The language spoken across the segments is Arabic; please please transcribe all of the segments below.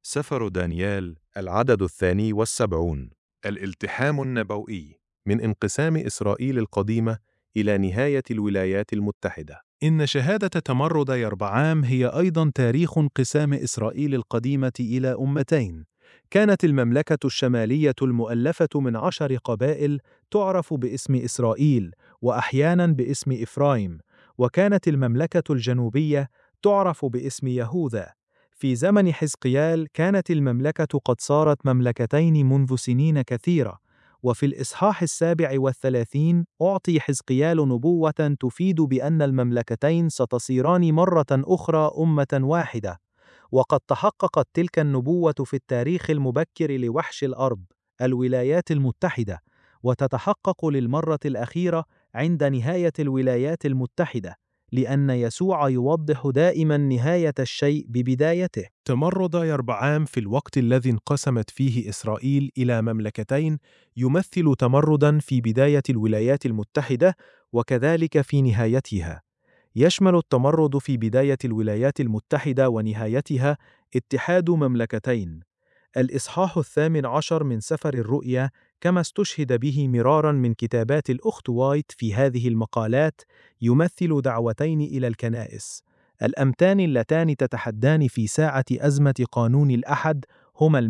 سفر دانيال العدد 72. الالتحام النبوي من انقسام إسرائيل القديمة إلى نهاية الولايات المتحدة. إن شهادة تمرد يربعام هي أيضا تاريخ انقسام إسرائيل القديمة إلى أمتين. كانت المملكة الشمالية المؤلفة من 10 قبائل تعرف باسم إسرائيل وأحيانا باسم إفرايم، وكانت المملكة الجنوبية تعرف باسم يهوذا. في زمن حزقيال كانت المملكة قد صارت مملكتين منذ سنين كثيرة، وفي الإصحاح 37 أعطي حزقيال نبوة تفيد بأن المملكتين ستصيران مرة أخرى أمة واحدة، وقد تحققت تلك النبوة في التاريخ المبكر لوحش الأرض الولايات المتحدة، وتتحقق للمرة الأخيرة عند نهاية الولايات المتحدة، لأن يسوع يوضح دائما نهاية الشيء ببدايته. تمرد يربعام في الوقت الذي انقسمت فيه إسرائيل إلى مملكتين يمثل تمردا في بداية الولايات المتحدة وكذلك في نهايتها. يشمل التمرد في بداية الولايات المتحدة ونهايتها اتحاد مملكتين. الإصحاح 18 من سفر الرؤيا كما استشهد به مرارا من كتابات الأخت وايت في هذه المقالات يمثل دعوتين إلى الكنائس. الأمتان اللتان تتحدان في ساعة أزمة قانون الأحد هما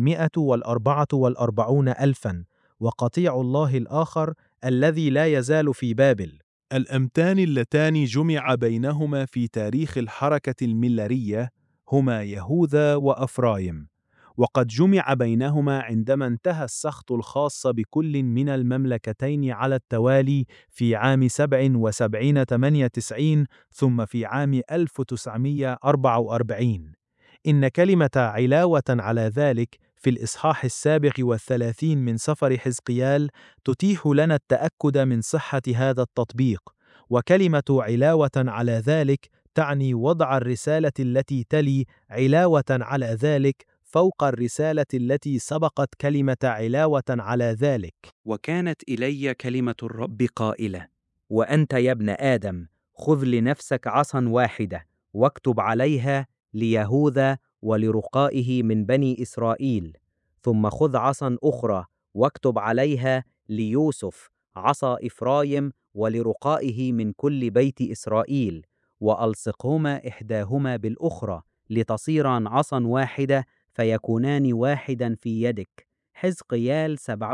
144,000 وقطيع الله الآخر الذي لا يزال في بابل. الأمتان اللتان جمع بينهما في تاريخ الحركة الميلرية هما يهوذا وأفرايم، وقد جمع بينهما عندما انتهى السخط الخاص بكل من المملكتين على التوالي في عام 77-98 ثم في عام 1944. إن كلمة علاوة على ذلك في الإصحاح 37 من سفر حزقيال تتيح لنا التأكد من صحة هذا التطبيق، وكلمة علاوة على ذلك تعني وضع الرسالة التي تلي علاوة على ذلك فوق الرسالة التي سبقت كلمة علاوة على ذلك. وكانت إلي كلمة الرب قائلة: وأنت يا ابن آدم خذ لنفسك عصا واحدة واكتب عليها ليهوذا ولرقائه من بني إسرائيل، ثم خذ عصا أخرى واكتب عليها ليوسف عصا إفرايم ولرقائه من كل بيت إسرائيل، وألصقهما إحداهما بالأخرى لتصيران عصا واحدة فيكونان واحدا في يدك. حزقيال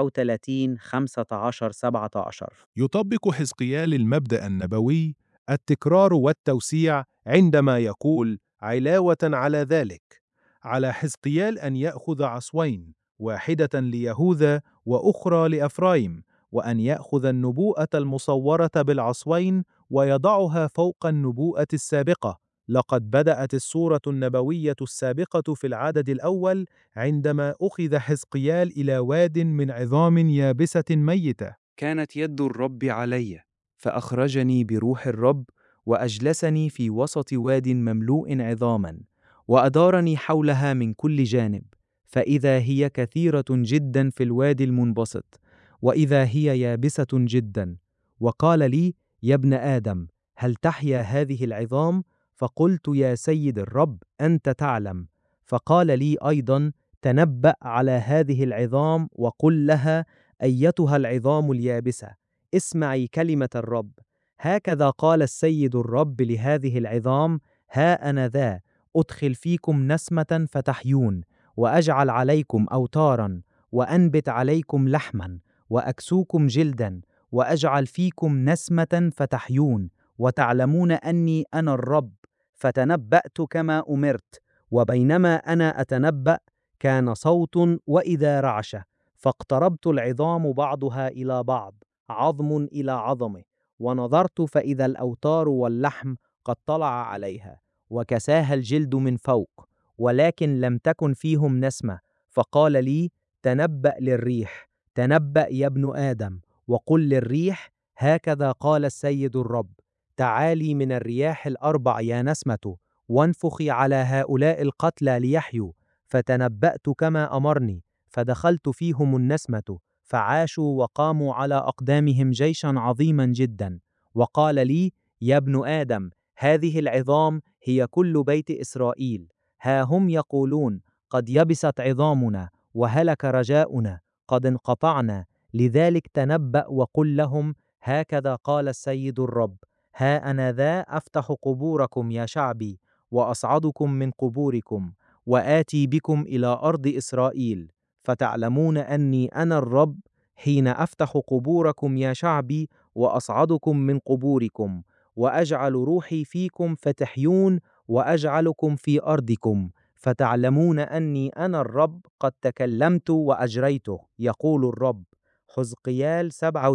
37:15-17. يطبق حزقيال المبدأ النبوي التكرار والتوسيع عندما يقول علاوة على ذلك. على حزقيال أن يأخذ عصوين، واحدة ليهوذا وأخرى لأفرايم، وأن يأخذ النبوءة المصورة بالعصوين ويضعها فوق النبوءة السابقة. لقد بدأت الصورة النبوية السابقة في العدد الأول عندما أخذ حزقيال إلى واد من عظام يابسة ميتة. كانت يد الرب علي فأخرجني بروح الرب وأجلسني في وسط واد مملوء عظاما، وأدارني حولها من كل جانب، فإذا هي كثيرة جدا في الوادي المنبسط، وإذا هي يابسة جدا. وقال لي: يا ابن آدم، هل تحيا هذه العظام؟ فقلت: يا سيد الرب أنت تعلم. فقال لي أيضا: تنبأ على هذه العظام وقل لها: أيتها العظام اليابسة، اسمعي كلمة الرب. هكذا قال السيد الرب لهذه العظام: ها أنا ذا أدخل فيكم نسمة فتحيون، وأجعل عليكم أوتارا، وأنبت عليكم لحما، وأكسوكم جلدا، وأجعل فيكم نسمة فتحيون، وتعلمون أني أنا الرب. فتنبأت كما أمرت، وبينما أنا أتنبأ كان صوت وإذا رعشة، فاقتربت العظام بعضها إلى بعض عظم إلى عظمه، ونظرت فإذا الأوتار واللحم قد طلع عليها، وكساها الجلد من فوق، ولكن لم تكن فيهم نسمة. فقال لي: تنبأ للريح، تنبأ يا ابن آدم، وقل للريح: هكذا قال السيد الرب، تعالي من الرياح الأربع يا نسمة، وانفخي على هؤلاء القتلى ليحيوا. فتنبأت كما أمرني، فدخلت فيهم النسمة، فعاشوا وقاموا على أقدامهم جيشا عظيما جدا. وقال لي: يا ابن آدم، هذه العظام هي كل بيت إسرائيل. ها هم يقولون: قد يبست عظامنا وهلك رجاؤنا، قد انقطعنا. لذلك تنبأ وقل لهم: هكذا قال السيد الرب، ها أنا ذا أفتح قبوركم يا شعبي، وأصعدكم من قبوركم، وآتي بكم إلى أرض إسرائيل، فتعلمون أني أنا الرب، حين أفتح قبوركم يا شعبي، وأصعدكم من قبوركم، وأجعل روحي فيكم فتحيون، وأجعلكم في أرضكم، فتعلمون أني أنا الرب قد تكلمت وأجريته، يقول الرب. حزقيال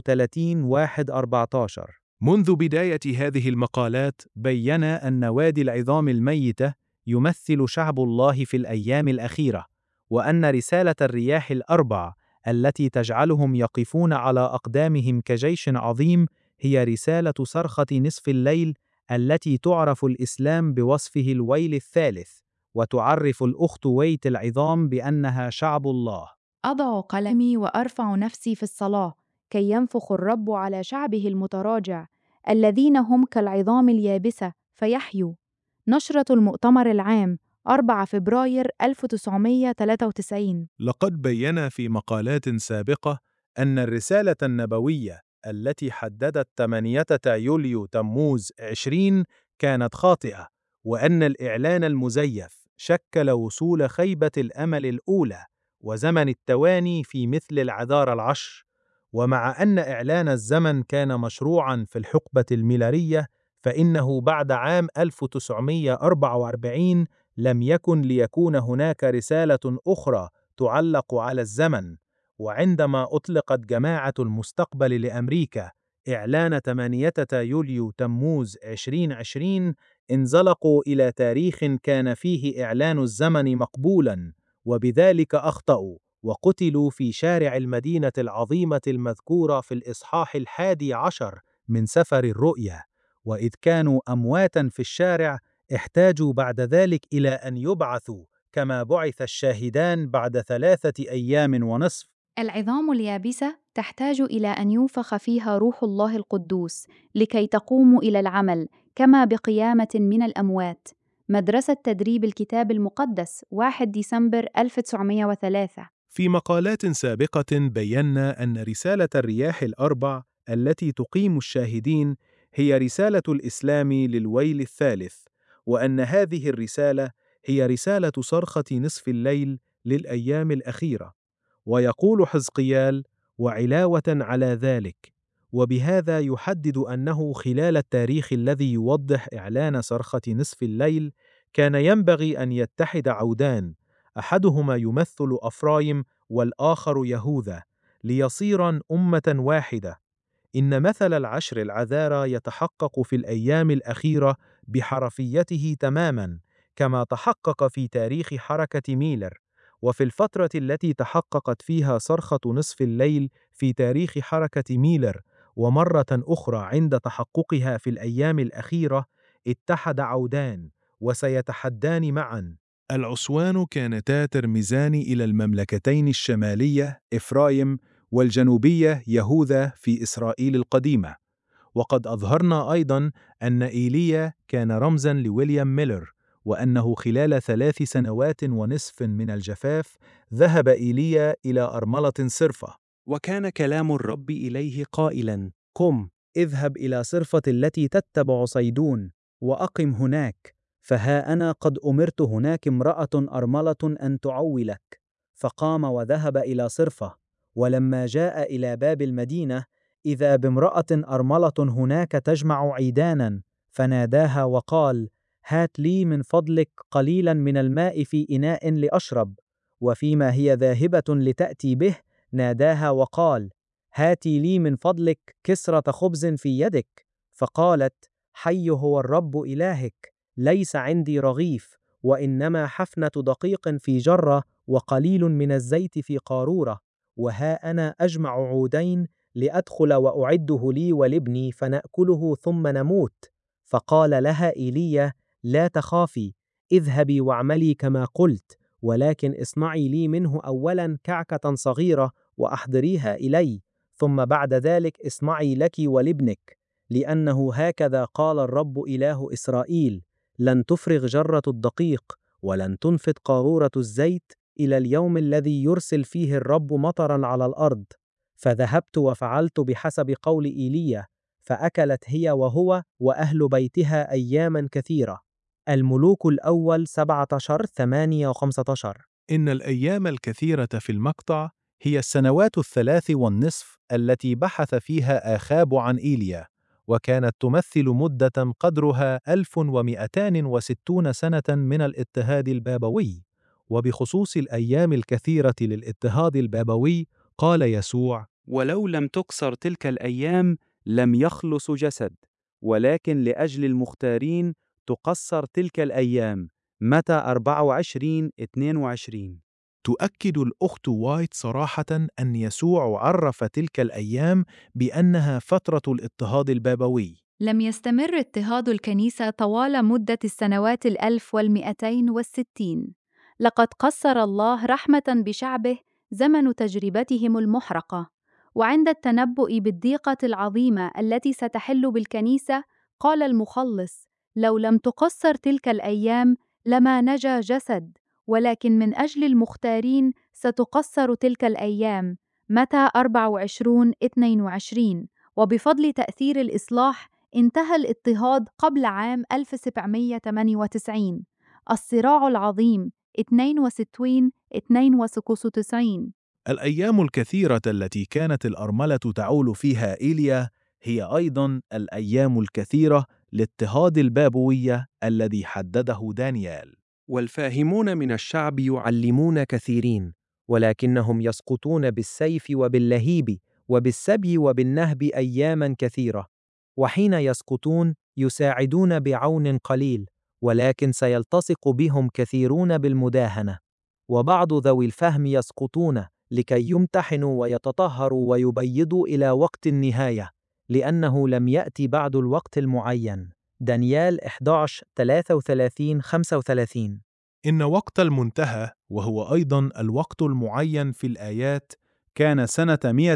37:1-14. منذ بداية هذه المقالات بين أن وادي العظام الميتة يمثل شعب الله في الأيام الأخيرة، وأن رسالة الرياح الأربع التي تجعلهم يقفون على أقدامهم كجيش عظيم هي رسالة صرخة نصف الليل التي تعرف الإسلام بوصفه الويل الثالث، وتعرف الأخت ويت العظام بأنها شعب الله. أضع قلمي وأرفع نفسي في الصلاة كي ينفخ الرب على شعبه المتراجع الذين هم كالعظام اليابسة فيحيوا. نشرة المؤتمر العام 4 فبراير 1993. لقد بيّن في مقالات سابقة أن الرسالة النبوية التي حددت 8 يوليو تموز 20 كانت خاطئة، وأن الإعلان المزيف شكل وصول خيبة الأمل الأولى وزمن التواني في مثل العذار العشر. ومع أن إعلان الزمن كان مشروعاً في الحقبة الميلادية، فإنه بعد عام 1944 لم يكن ليكون هناك رسالة أخرى تعلق على الزمن. وعندما أطلقت جماعة المستقبل لأمريكا إعلان 8 يوليو تموز 2020، انزلقوا إلى تاريخ كان فيه إعلان الزمن مقبولاً، وبذلك أخطأوا وقتلوا في شارع المدينة العظيمة المذكورة في الإصحاح 11 من سفر الرؤيا. وإذ كانوا أمواتاً في الشارع، احتاجوا بعد ذلك إلى أن يبعثوا كما بعث الشاهدان بعد 3 أيام ونصف. العظام اليابسة تحتاج إلى أن ينفخ فيها روح الله القدوس لكي تقوم إلى العمل، كما بقيامة من الأموات. مدرسة تدريب الكتاب المقدس 1 ديسمبر 1903. في مقالات سابقة بينا أن رسالة الرياح الأربع التي تقيم الشاهدين هي رسالة الإسلام للويل الثالث، وأن هذه الرسالة هي رسالة صرخة نصف الليل للأيام الأخيرة. ويقول حزقيال: وعلاوة على ذلك، وبهذا يحدد أنه خلال التاريخ الذي يوضح إعلان صرخة نصف الليل كان ينبغي أن يتحد عودان، أحدهما يمثل أفرايم والآخر يهوذا، ليصيرا أمة واحدة. إن مثل العشر العذارى يتحقق في الأيام الأخيرة بحرفيته تماماً، كما تحقق في تاريخ حركة ميلر، وفي الفترة التي تحققت فيها صرخة نصف الليل في تاريخ حركة ميلر، ومرة أخرى عند تحققها في الأيام الأخيرة، اتحد عودان وسيتحدان معاً. العصوان كانتا ترمزان إلى المملكتين الشمالية إفرايم والجنوبية يهوذا في إسرائيل القديمة. وقد أظهرنا أيضاً أن إيليا كان رمزاً لويليام ميلر، وأنه خلال 3 سنوات ونصف من الجفاف ذهب إيليا إلى أرملة صرفة، وكان كلام الرب إليه قائلاً: قم اذهب إلى صرفة التي تتبع صيدون وأقم هناك، فها أنا قد أمرت هناك امرأة أرملة أن تعولك. فقام وذهب إلى صرفة، ولما جاء إلى باب المدينة إذا بامرأة أرملة هناك تجمع عيدانا، فناداها وقال: هات لي من فضلك قليلا من الماء في إناء لأشرب. وفيما هي ذاهبة لتأتي به ناداها وقال: هاتي لي من فضلك كسرة خبز في يدك. فقالت: حي هو الرب إلهك، ليس عندي رغيف، وإنما حفنة دقيق في جرة وقليل من الزيت في قارورة، وها أنا أجمع عودين لأدخل وأعده لي ولابني فنأكله ثم نموت. فقال لها إيليا: لا تخافي، اذهبي واعملي كما قلت، ولكن اصنعي لي منه أولا كعكة صغيرة وأحضريها إلي، ثم بعد ذلك اصنعي لك ولابنك، لأنه هكذا قال الرب إله إسرائيل: لن تفرغ جرة الدقيق ولن تنفد قارورة الزيت إلى اليوم الذي يرسل فيه الرب مطرا على الأرض. فذهبت وفعلت بحسب قول إيليا، فأكلت هي وهو وأهل بيتها أياما كثيرة. الملوك الأول 17:8-15. إن الأيام الكثيرة في المقطع هي السنوات 3.5 التي بحث فيها آخاب عن إيليا، وكانت تمثل مدة قدرها 1260 سنة من الاضطهاد البابوي. وبخصوص الأيام الكثيرة للاضطهاد البابوي قال يسوع: ولو لم تقصر تلك الأيام لم يخلص جسد، ولكن لأجل المختارين تقصر تلك الأيام. متى 24:22. تؤكد الأخت وايت صراحة أن يسوع عرف تلك الأيام بأنها فترة الاضطهاد البابوي. لم يستمر اضطهاد الكنيسة طوال مدة السنوات 1260. لقد قصر الله رحمة بشعبه زمن تجربتهم المحرقة. وعند التنبؤ بالضيقة العظيمة التي ستحل بالكنيسة، قال المخلص: لو لم تقصر تلك الأيام لما نجا جسد، ولكن من أجل المختارين ستقصر تلك الأيام. متى 24:22. وبفضل تأثير الإصلاح انتهى الاضطهاد قبل عام 1798. الصراع العظيم 62-92. الأيام الكثيرة التي كانت الأرملة تعول فيها إيليا هي أيضاً الأيام الكثيرة لاضطهاد البابوية الذي حدده دانيال. والفاهمون من الشعب يعلمون كثيرين، ولكنهم يسقطون بالسيف وباللهيب وبالسبي وبالنهب أياما كثيرة. وحين يسقطون يساعدون بعون قليل، ولكن سيلتصق بهم كثيرون بالمداهنة. وبعض ذوي الفهم يسقطون لكي يمتحنوا ويتطهروا ويبيضوا إلى وقت النهاية، لأنه لم يأتي بعد الوقت المعين. دانيال 11:33-35. إن وقت المنتهى، وهو أيضاً الوقت المعين في الآيات، كان سنة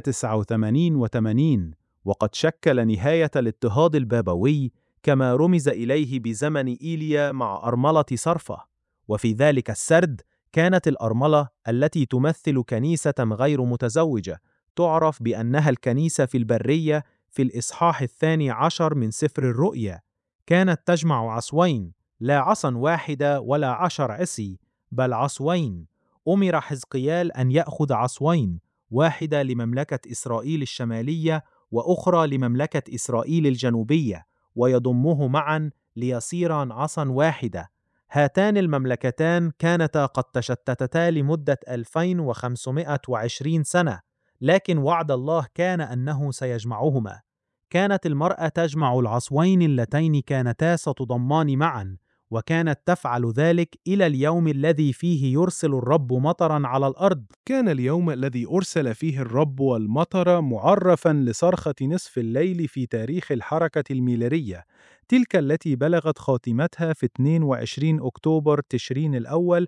189 وقد شكل نهاية الاضطهاد البابوي كما رمز إليه بزمن إيليا مع أرملة صرفة. وفي ذلك السرد كانت الأرملة التي تمثل كنيسة غير متزوجة تعرف بأنها الكنيسة في البرية في الإصحاح 12 من سفر الرؤيا. كانت تجمع عصوين، لا عصا واحدة ولا 10 عصي، بل عصوين. أمر حزقيال أن يأخذ عصوين، واحدة لمملكة إسرائيل الشمالية وأخرى لمملكة إسرائيل الجنوبية، ويضمه معا ليصيرا عصا واحدة. هاتان المملكتان كانتا قد تشتتتا لمدة 2520 سنة، لكن وعد الله كان أنه سيجمعهما. كانت المرأة تجمع العصوين اللتين كانتا ستضمان معا، وكانت تفعل ذلك إلى اليوم الذي فيه يرسل الرب مطرا على الأرض. كان اليوم الذي أرسل فيه الرب والمطر معرفاً لصرخة نصف الليل في تاريخ الحركة الميلادية، تلك التي بلغت خاتمتها في 22 أكتوبر تشرين الأول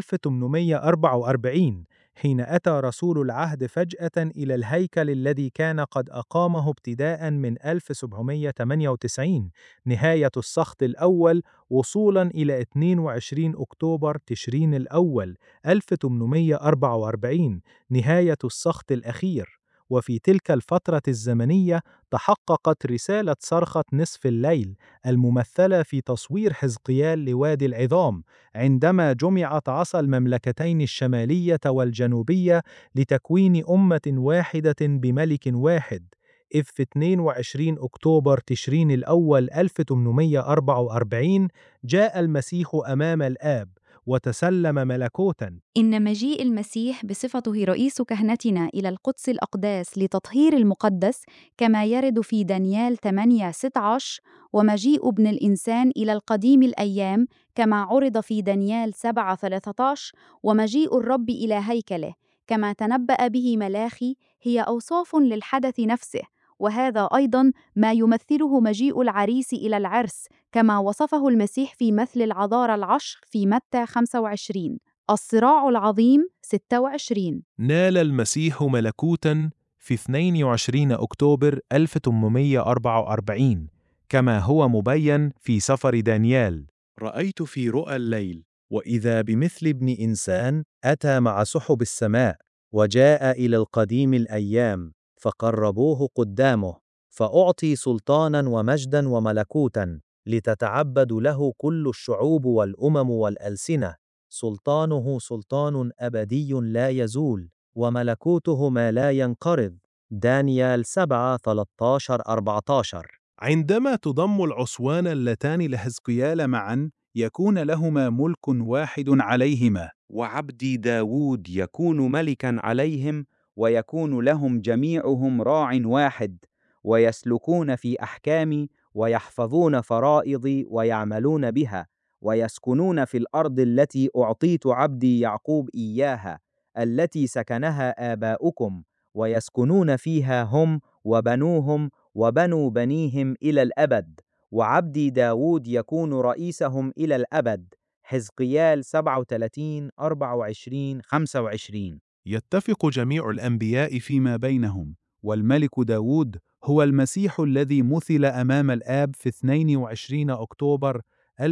1844، حين أتى رسول العهد فجأة إلى الهيكل الذي كان قد أقامه ابتداء من 1798، نهاية السخط الأول، وصولا إلى 22 أكتوبر تشرين الأول 1844، نهاية السخط الأخير. وفي تلك الفترة الزمنية تحققت رسالة صرخة نصف الليل الممثلة في تصوير حزقيال لوادي العظام، عندما جمعت عصا المملكتين الشمالية والجنوبية لتكوين أمة واحدة بملك واحد. إذ في 22 أكتوبر تشرين الأول 1844 جاء المسيح أمام الآب وتسلم ملكوتاً. إن مجيء المسيح بصفته رئيس كهنتنا إلى القدس الأقداس لتطهير المقدس كما يرد في دانيال 8:16، ومجيء ابن الإنسان إلى القديم الأيام كما عرض في دانيال 7:13، ومجيء الرب إلى هيكله كما تنبأ به ملاخي، هي أوصاف للحدث نفسه. وهذا أيضاً ما يمثله مجيء العريس إلى العرس كما وصفه المسيح في مثل العذارى العشر في متى 25. الصراع العظيم 26. نال المسيح ملكوتاً في 22 أكتوبر 1844 كما هو مبين في سفر دانيال. رأيت في رؤى الليل وإذا بمثل ابن إنسان أتى مع سحب السماء، وجاء إلى القديم الأيام، فقربوه قدامه، فأعطي سلطانا ومجدا وملكوتا، لتتعبد له كل الشعوب والأمم والألسنة. سلطانه سلطان أبدي لا يزول، وملكوته ما لا ينقرض. دانيال 7:13-14. عندما تضم العصوان اللتان لحزقيال معا، يكون لهما ملك واحد عليهما. وعبدي داود يكون ملكا عليهم، ويكون لهم جميعهم راع واحد، ويسلكون في أحكامي، ويحفظون فرائضي، ويعملون بها، ويسكنون في الأرض التي أعطيت عبدي يعقوب إياها، التي سكنها آباؤكم، ويسكنون فيها هم وبنوهم وبنو بنيهم إلى الأبد. وعبدي داود يكون رئيسهم إلى الأبد. حزقيال 37:24-25. يتفق جميع الأنبياء فيما بينهم، والملك داود هو المسيح الذي مثل أمام الآب في 22 أكتوبر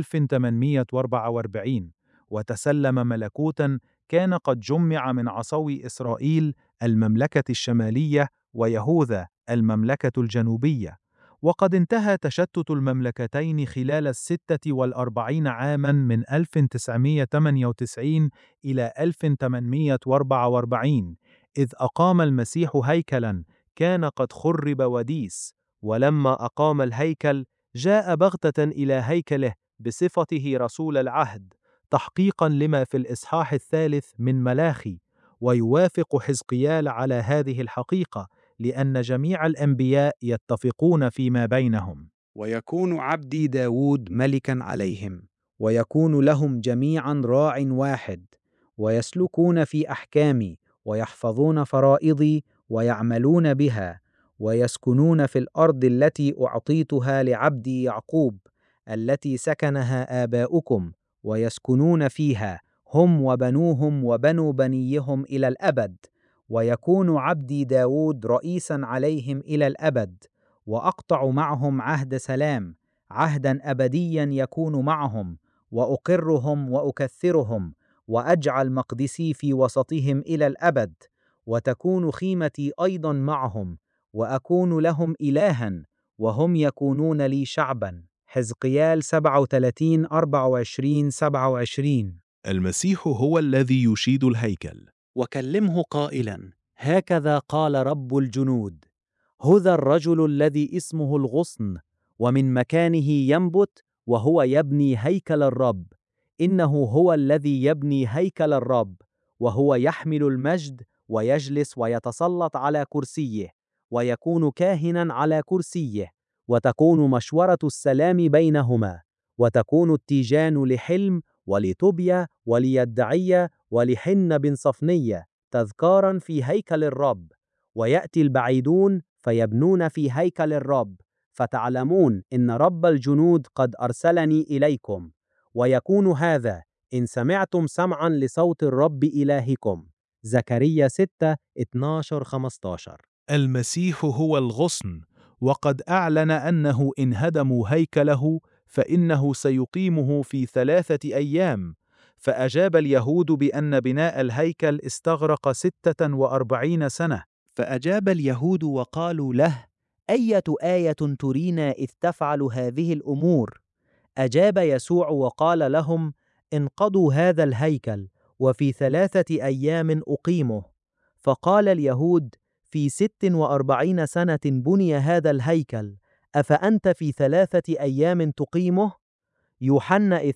1844، وتسلم ملكوتا كان قد جمع من عصوي إسرائيل المملكة الشمالية ويهوذا المملكة الجنوبية. وقد انتهى تشتت المملكتين خلال 46 عاماً من 1998 إلى 1844، إذ أقام المسيح هيكلاً كان قد خرب وديس. ولما أقام الهيكل جاء بغتة إلى هيكله بصفته رسول العهد، تحقيقاً لما في الإصحاح 3 من ملاخي. ويوافق حزقيال على هذه الحقيقة، لأن جميع الأنبياء يتفقون فيما بينهم. ويكون عبدي داود ملكا عليهم، ويكون لهم جميعا راع واحد، ويسلكون في أحكامي، ويحفظون فرائضي، ويعملون بها، ويسكنون في الأرض التي أعطيتها لعبدي يعقوب، التي سكنها آباؤكم، ويسكنون فيها هم وبنوهم وبنو بنيهم إلى الأبد. ويكون عبدي داود رئيسا عليهم إلى الأبد، وأقطع معهم عهد سلام، عهدا أبديا يكون معهم، وأقرهم وأكثرهم، وأجعل مقدسي في وسطهم إلى الأبد، وتكون خيمتي أيضا معهم، وأكون لهم إلها، وهم يكونون لي شعبا. حزقيال 37:24-27. المسيح هو الذي يشيد الهيكل. وكلمه قائلا: هكذا قال رب الجنود، هذا الرجل الذي اسمه الغصن، ومن مكانه ينبت، وهو يبني هيكل الرب. إنه هو الذي يبني هيكل الرب، وهو يحمل المجد، ويجلس ويتسلط على كرسيه، ويكون كاهنا على كرسيه، وتكون مشورة السلام بينهما، وتكون التيجان لحلم ولطوبيا وليدعية ولحن بن صفنية تذكارا في هيكل الرب. ويأتي البعيدون فيبنون في هيكل الرب، فتعلمون إن رب الجنود قد أرسلني إليكم. ويكون هذا إن سمعتم سمعا لصوت الرب إلهكم. زكريا 6:12-15. المسيح هو الغصن، وقد أعلن أنه إن هدموا هيكله فإنه سيقيمه في 3 أيام. فأجاب اليهود بأن بناء الهيكل استغرق 46 سنة. فأجاب اليهود وقالوا له: أية آية ترينا إذ تفعل هذه الأمور؟ أجاب يسوع وقال لهم: انقضوا هذا الهيكل، وفي 3 أيام أقيمه. فقال اليهود: في 46 سنة بني هذا الهيكل، أفأنت في 3 أيام تقيمه؟ يوحنا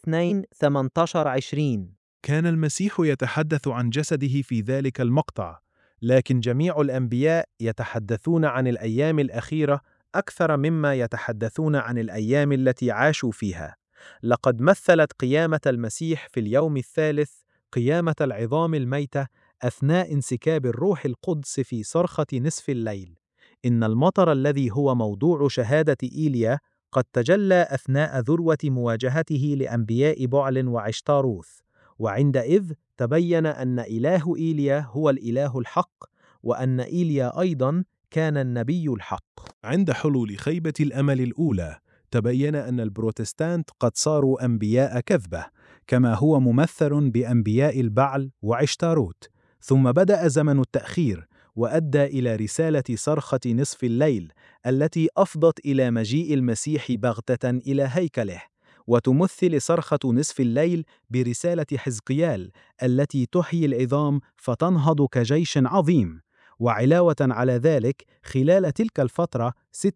2:18-20. كان المسيح يتحدث عن جسده في ذلك المقطع، لكن جميع الأنبياء يتحدثون عن الأيام الأخيرة أكثر مما يتحدثون عن الأيام التي عاشوا فيها. لقد مثلت قيامة المسيح في اليوم الثالث قيامة العظام الميتة أثناء انسكاب الروح القدس في صرخة نصف الليل. إن المطر الذي هو موضوع شهادة إيليا قد تجلى أثناء ذروة مواجهته لأنبياء بعل وعشتاروث، وعندئذ تبين أن إله إيليا هو الإله الحق، وأن إيليا أيضا كان النبي الحق. عند حلول خيبة الأمل الأولى تبين أن البروتستانت قد صاروا أنبياء كذبة. كما هو ممثل بأنبياء البعل وعشتاروت. ثم بدأ زمن التأخير، وأدى إلى رسالة صرخة نصف الليل التي أفضت إلى مجيء المسيح بغتة إلى هيكله، وتمثل صرخة نصف الليل برسالة حزقيال التي تحيي العظام فتنهض كجيش عظيم. وعلاوة على ذلك، خلال تلك الفترة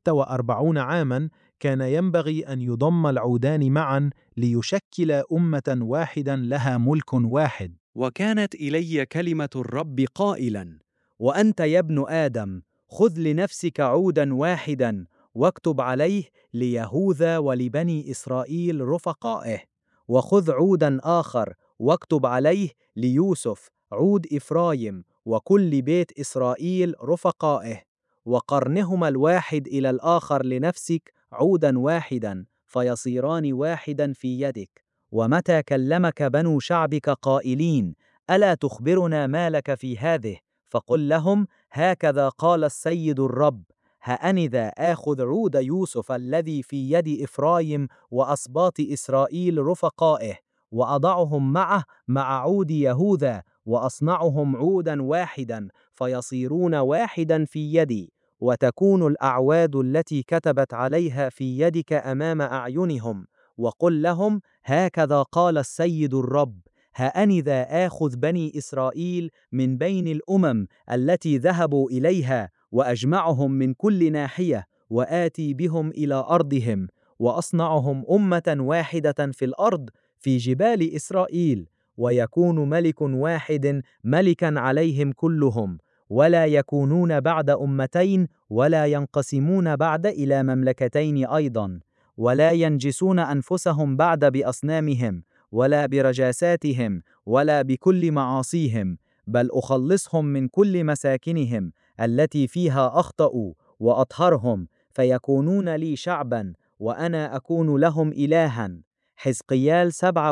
46 عاماً كان ينبغي أن يضم العودان معاً ليشكل أمة واحداً لها ملك واحد. وكانت إلي كلمة الرب قائلاً: وأنت يا ابن آدم، خذ لنفسك عودا واحدا واكتب عليه ليهوذا ولبني إسرائيل رفقائه، وخذ عودا آخر واكتب عليه ليوسف عود إفرايم وكل بيت إسرائيل رفقائه، وقرنهما الواحد إلى الآخر لنفسك عودا واحدا فيصيران واحدا في يدك. ومتى كلمك بنو شعبك قائلين: ألا تخبرنا ما لك في هذه؟ فقل لهم: هكذا قال السيد الرب: هأنذا آخذ عود يوسف الذي في يد إفرايم وأسباط إسرائيل رفقائه، وأضعهم معه مع عود يهوذا، وأصنعهم عودا واحدا فيصيرون واحدا في يدي، وتكون الأعواد التي كتبت عليها في يدك أمام أعينهم. وقل لهم: هكذا قال السيد الرب: هأنذا آخذ بني إسرائيل من بين الأمم التي ذهبوا إليها، وأجمعهم من كل ناحية، وآتي بهم إلى أرضهم، وأصنعهم أمة واحدة في الأرض في جبال إسرائيل، ويكون ملك واحد ملكا عليهم كلهم، ولا يكونون بعد أمتين، ولا ينقسمون بعد إلى مملكتين أيضا، ولا ينجسون أنفسهم بعد بأصنامهم ولا برجاساتهم ولا بكل معاصيهم، بل أخلصهم من كل مساكنهم التي فيها أخطأوا وأطهرهم، فيكونون لي شعبا وأنا أكون لهم إلها. حزقيال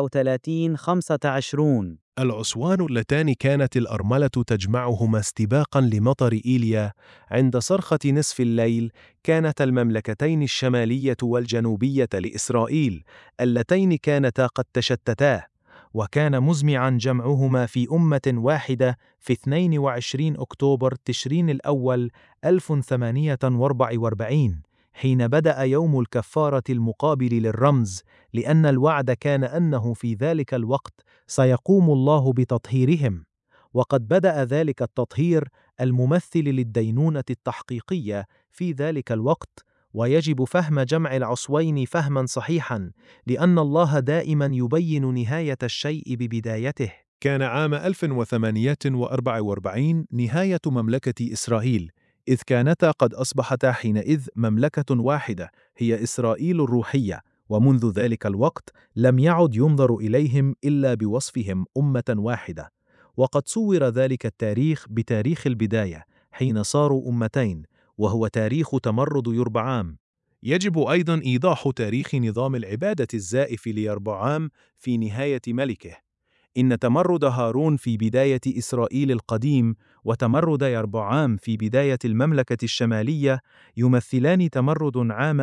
37:25. العصوان اللتان كانت الأرملة تجمعهما استباقاً لمطر إيليا عند صرخة نصف الليل كانتا المملكتين الشمالية والجنوبية لإسرائيل اللتين كانتا قد تشتتا، وكان مزمعاً جمعهما في أمة واحدة في 22 أكتوبر تشرين الأول 1844 حين بدأ يوم الكفارة المقابل للرمز، لأن الوعد كان أنه في ذلك الوقت سيقوم الله بتطهيرهم، وقد بدأ ذلك التطهير الممثل للدينونة التحقيقية في ذلك الوقت. ويجب فهم جمع العصوين فهما صحيحا، لأن الله دائما يبين نهاية الشيء ببدايته. كان عام 1048 نهاية مملكة إسرائيل، إذ كانتا قد أصبحتا حينئذ مملكة واحدة هي إسرائيل الروحية، ومنذ ذلك الوقت لم يعد ينظر إليهم إلا بوصفهم أمة واحدة. وقد صور ذلك التاريخ بتاريخ البداية حين صاروا أمتين، وهو تاريخ تمرد يربعام. يجب أيضا إيضاح تاريخ نظام العبادة الزائف ليربعام في نهاية ملكه. إن تمرد هارون في بداية إسرائيل القديم وتمرد يربعام في بداية المملكة الشمالية يمثلان تمرد عام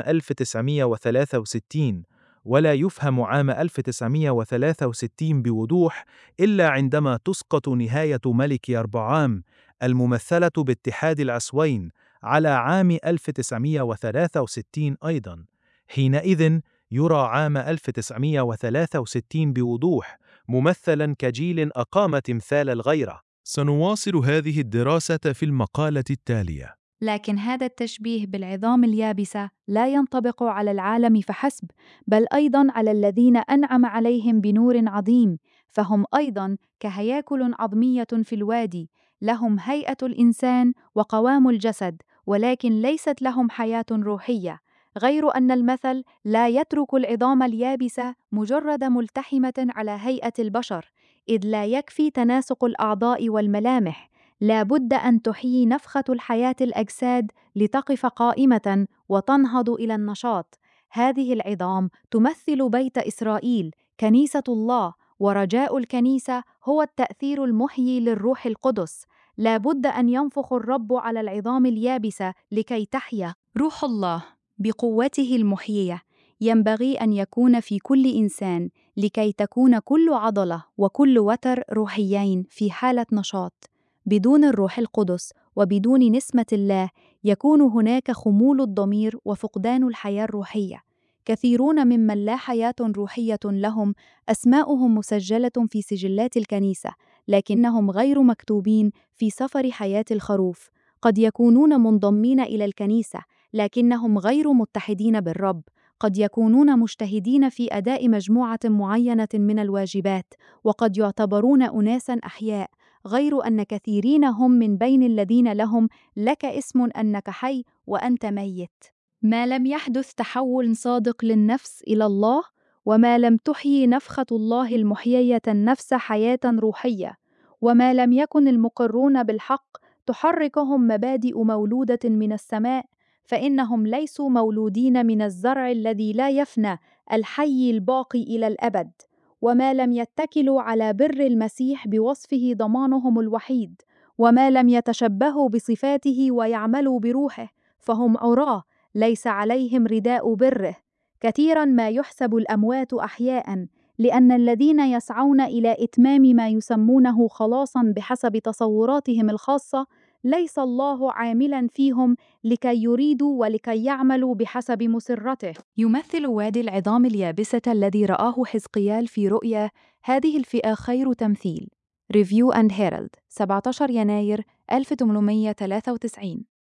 1963، ولا يفهم عام 1963 بوضوح إلا عندما تسقط نهاية ملك يربعام الممثلة باتحاد العصوين على عام 1963 أيضا. حينئذ يرى عام 1963 بوضوح ممثلا كجيل أقام تمثال الغيرة. سنواصل هذه الدراسة في المقالة التالية. لكن هذا التشبيه بالعظام اليابسة لا ينطبق على العالم فحسب، بل أيضاً على الذين أنعم عليهم بنور عظيم، فهم أيضاً كهياكل عظمية في الوادي، لهم هيئة الإنسان وقوام الجسد، ولكن ليست لهم حياة روحية، غير أن المثل لا يترك العظام اليابسة مجرد ملتحمة على هيئة البشر، إذ لا يكفي تناسق الأعضاء والملامح، لا بد أن تحيي نفخة الحياة الأجساد لتقف قائمة وتنهض إلى النشاط. هذه العظام تمثل بيت إسرائيل، كنيسة الله، ورجاء الكنيسة هو التأثير المحيي للروح القدس. لا بد أن ينفخ الرب على العظام اليابسة لكي تحيا. روح الله بقوته المحيية ينبغي أن يكون في كل إنسان لكي تكون كل عضلة وكل وتر روحيين في حالة نشاط. بدون الروح القدس وبدون نسمة الله يكون هناك خمول الضمير وفقدان الحياة الروحية. كثيرون ممن لا حياة روحية لهم أسماؤهم مسجلة في سجلات الكنيسة، لكنهم غير مكتوبين في سفر حياة الخروف. قد يكونون منضمين إلى الكنيسة، لكنهم غير متحدين بالرب. قد يكونون مجتهدين في أداء مجموعة معينة من الواجبات، وقد يعتبرون أناساً أحياء، غير أن كثيرين هم من بين الذين لهم لك اسم أنك حي وأنت ميت. ما لم يحدث تحول صادق للنفس إلى الله، وما لم تحيي نفخة الله المحيية النفس حياة روحية، وما لم يكن المقرون بالحق تحركهم مبادئ مولودة من السماء، فإنهم ليسوا مولودين من الزرع الذي لا يفنى الحي الباقي إلى الأبد. وما لم يتكلوا على بر المسيح بوصفه ضمانهم الوحيد، وما لم يتشبهوا بصفاته ويعملوا بروحه، فهم عراة ليس عليهم رداء بره. كثيرا ما يحسب الأموات أحياء، لأن الذين يسعون إلى إتمام ما يسمونه خلاصا بحسب تصوراتهم الخاصة ليس الله عاملا فيهم لكي يريدوا ولكي يعملوا بحسب مسرته. يمثل وادي العظام اليابسة الذي رآه حزقيال في رؤيا هذه الفئة خير تمثيل. ريفيو أند هيرالد 17 يناير 1893.